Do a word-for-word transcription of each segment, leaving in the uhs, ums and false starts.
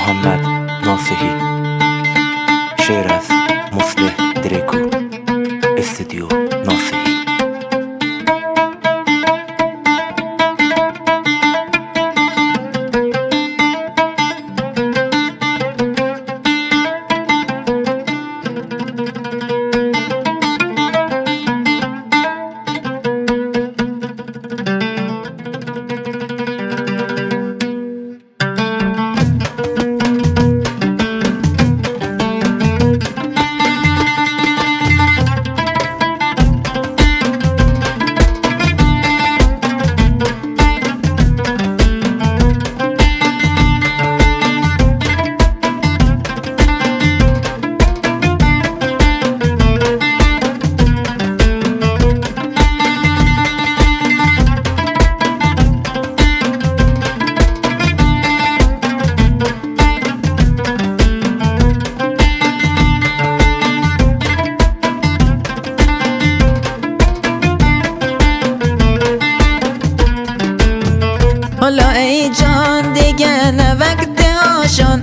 محمد ناصحی. شعر از مصلح دریکو، استودیو ناصحی. حالا ای جان دیگه نه وقت هاشون،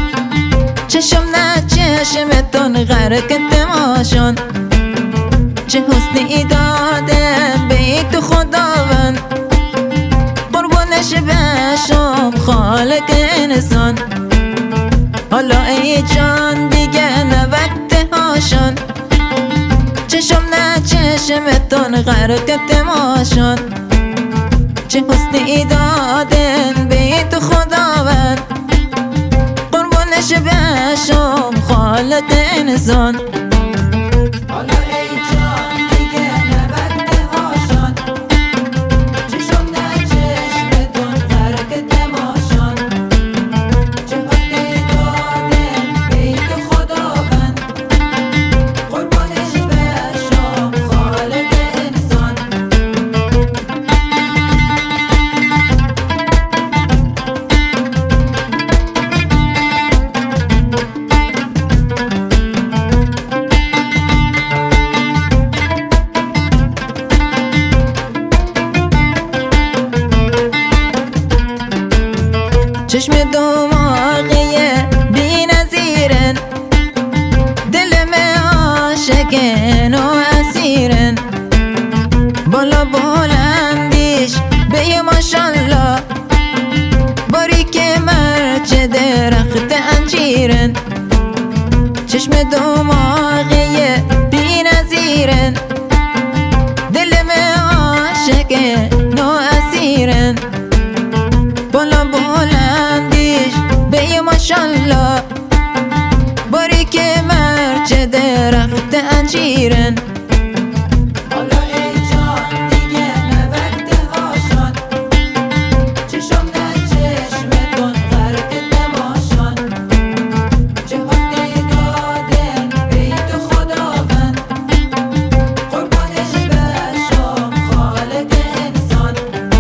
چشم نه چشمتون غرق دماشون. چه حسنی داده به تو خداوند، قربونش بشم خالق انسان. حالا ای جان دیگه نه وقت هاشون، چشم نه چشمتون غرق دماشون. چه حسنی دادن به تو خداوند، قربونش بشم خالق انسان. حالا ای جان دیگه نه وقت هاشون، چشم نه چشمتون غرق دماشون. چه حسنی دادن به تو خداوند، قربونش بشم خالق انسان. چشم دماغیه بی نظیرن، دلم عاشقن و اسیرن. بالا بلندیش به ماشالله، باریک مرچه درخت انجیرن. چشم دماغیه بی نظیرن، دلم عاشقن و اسیرن. بالا بلندیش به ماشالله، باریک مرچه درخت انجیرن. حالا ای جان دیگه نه وقت هاشون، چشم نه چشمتون غرق دماشون. چه حسنی دادن به تو خداوند، قربونش بشم خالق انسان.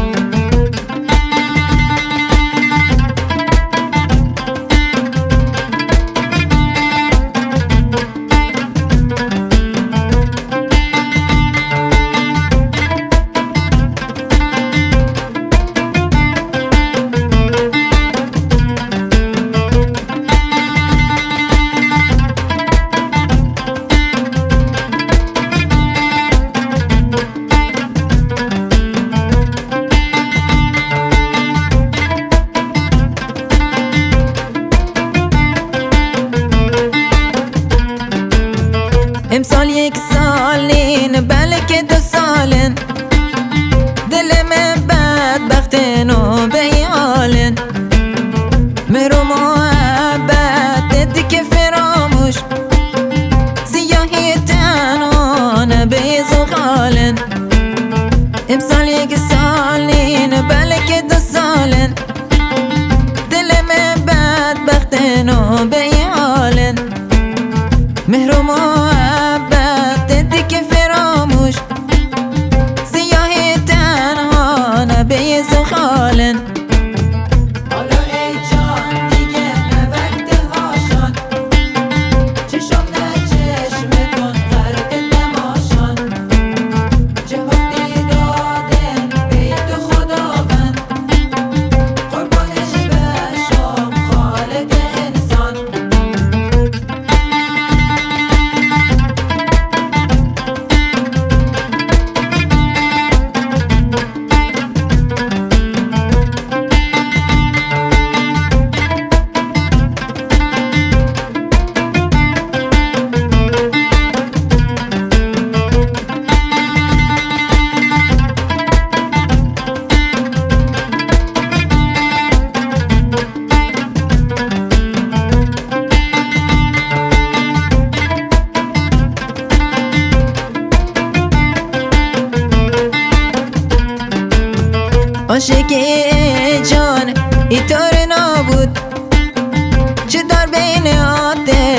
امسال یک سالین بلکه دو سالن، دل من بدبختن و بیالن. مهر و محبت دیگه فراموش، سیاهی تنها به زغالن. امسال یک سالین بلکه دو سالن، دل من بدبختن و بیالن. مهر و محبت دیگه فراموش، سیاهی تنها به زغالن. حالا ای جان دیگه نه وقت هاشون، چشم نه چشمتون غرق دماشون. چه حسنی دادن به تو خداوند، قربونش بشم خالق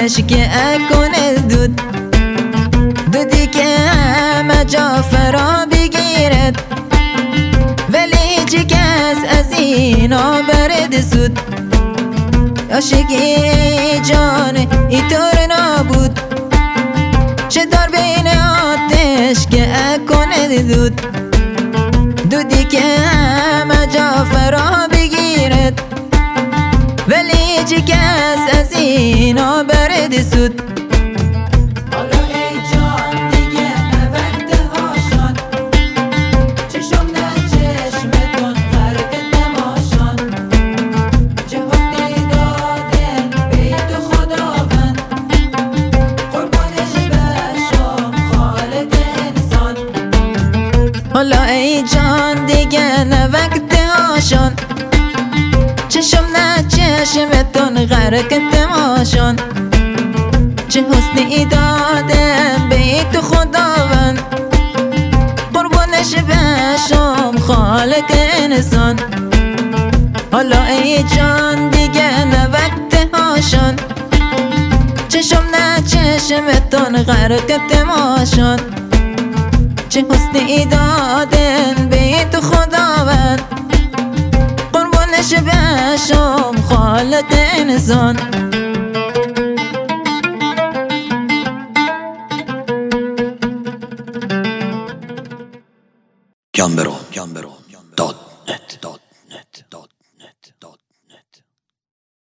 آتش که اکنه دود، دودی که همه جا فرا بگیرد، ولی هیچ کس از اینا برد سود. عاشقی جان اینطور نبود، چه دار بین آتش که اکنه دود، دودی که همه جا فرا بگیرد، ولی هیچ کس از اینا برد سود. حالا ای جان دیگه وقت هاشان، چشم در چشمتون غرق دماشان، چه حسنی دادن به تو خداوند، قربانش بشم خالق انسان. حالا ای جان دیگه نه وقت هاشان، چشم نه چشمتون غرق دماشان، چه حسنی دادم به تو خداوند، قربانش بشم خالق انسان. حالا ای جان دیگه نه وقت هاشان، چشم نه چشمتون غرق دماشان، چه حسنی دادن به تو خداوند، قربانش بشم خالق انسان. Gambero, Gambero.